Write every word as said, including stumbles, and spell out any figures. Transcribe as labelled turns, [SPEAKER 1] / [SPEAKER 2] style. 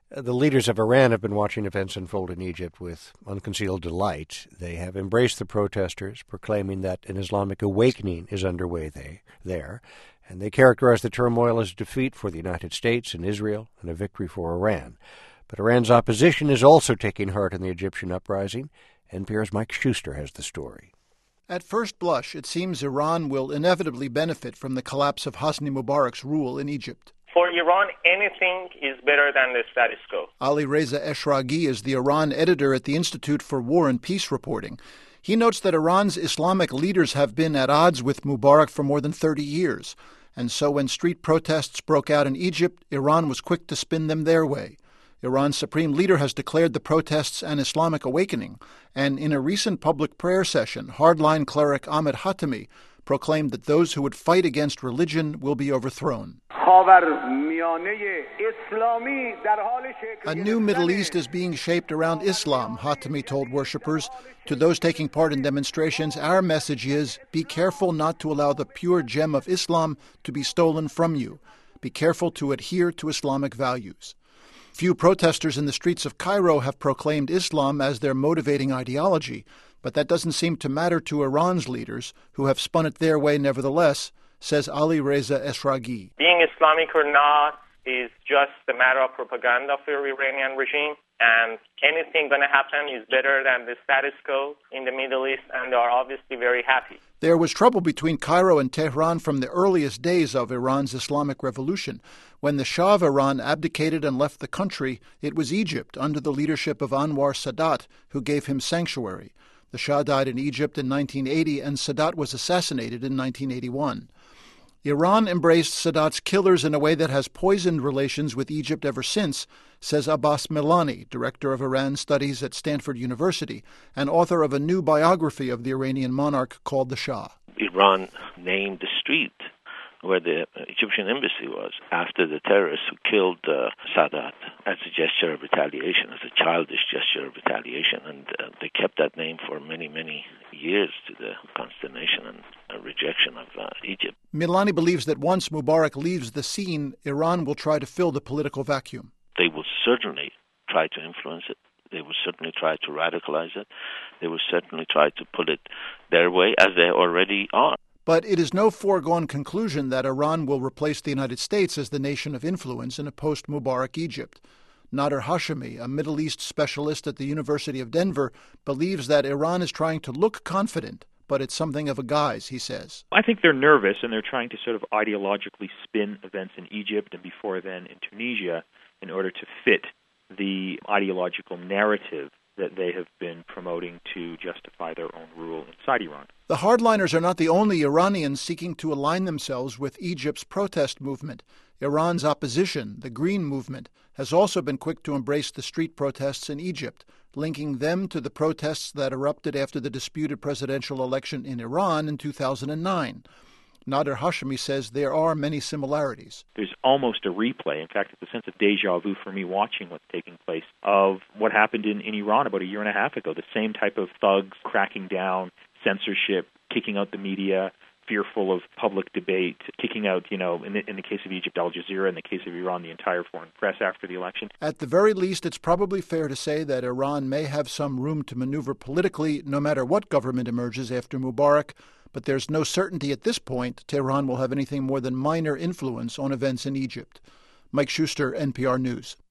[SPEAKER 1] Uh, The leaders of Iran have been watching events unfold in Egypt with unconcealed delight. They have embraced the protesters, proclaiming that an Islamic awakening is underway they, there, and they characterize the turmoil as a defeat for the United States and Israel and a victory for Iran. But Iran's opposition is also taking heart in the Egyptian uprising. N P R's Mike Schuster has the story.
[SPEAKER 2] At first blush, it seems Iran will inevitably benefit from the collapse of Hosni Mubarak's rule in Egypt.
[SPEAKER 3] For Iran, anything is better than the status quo.
[SPEAKER 2] Ali Reza Eshraghi is the Iran editor at the Institute for War and Peace Reporting. He notes that Iran's Islamic leaders have been at odds with Mubarak for more than thirty years. And so when street protests broke out in Egypt, Iran was quick to spin them their way. Iran's supreme leader has declared the protests an Islamic awakening. And in a recent public prayer session, hardline cleric Ahmed Hatami proclaimed that those who would fight against religion will be overthrown. A new Middle East is being shaped around Islam, Hatami told worshippers. To those taking part in demonstrations, our message is, be careful not to allow the pure gem of Islam to be stolen from you. Be careful to adhere to Islamic values. Few protesters in the streets of Cairo have proclaimed Islam as their motivating ideology, but that doesn't seem to matter to Iran's leaders, who have spun it their way nevertheless, says Ali Reza Eshraghi.
[SPEAKER 3] Being Islamic or not is just a matter of propaganda for the Iranian regime, and anything going to happen is better than the status quo in the Middle East, and they are obviously very happy.
[SPEAKER 2] There was trouble between Cairo and Tehran from the earliest days of Iran's Islamic Revolution. When the Shah of Iran abdicated and left the country, it was Egypt, under the leadership of Anwar Sadat, who gave him sanctuary. The Shah died in Egypt in nineteen eighty, and Sadat was assassinated in nineteen eighty-one. Iran embraced Sadat's killers in a way that has poisoned relations with Egypt ever since, says Abbas Milani, director of Iran studies at Stanford University and author of a new biography of the Iranian monarch called The Shah.
[SPEAKER 4] Iran named the street where the Egyptian embassy was after the terrorists who killed uh, Sadat as a gesture of retaliation, as a childish gesture of retaliation. And uh, they kept that name for many, many years to the consternation and uh, rejection of uh, Egypt.
[SPEAKER 2] Milani believes that once Mubarak leaves the scene, Iran will try to fill the political vacuum.
[SPEAKER 4] They will certainly try to influence it. They will certainly try to radicalize it. They will certainly try to put it their way, as they already are.
[SPEAKER 2] But it is no foregone conclusion that Iran will replace the United States as the nation of influence in a post-Mubarak Egypt. Nader Hashemi, a Middle East specialist at the University of Denver, believes that Iran is trying to look confident, but it's something of a guise, he says.
[SPEAKER 5] I think they're nervous, and they're trying to sort of ideologically spin events in Egypt and before then in Tunisia in order to fit the ideological narrative that they have been promoting to justify their own rule inside Iran.
[SPEAKER 2] The hardliners are not the only Iranians seeking to align themselves with Egypt's protest movement. Iran's opposition, the Green Movement, has also been quick to embrace the street protests in Egypt, linking them to the protests that erupted after the disputed presidential election in Iran in two thousand nine. Nader Hashemi says there are many similarities.
[SPEAKER 5] There's almost a replay. In fact, it's a sense of deja vu for me watching what's taking place of what happened in, in Iran about a year and a half ago. The same type of thugs cracking down, censorship, kicking out the media, fearful of public debate, kicking out, you know, in the, in the case of Egypt, Al Jazeera, in the case of Iran, the entire foreign press after the election.
[SPEAKER 2] At the very least, it's probably fair to say that Iran may have some room to maneuver politically no matter what government emerges after Mubarak, but there's no certainty at this point Tehran will have anything more than minor influence on events in Egypt. Mike Schuster, N P R News.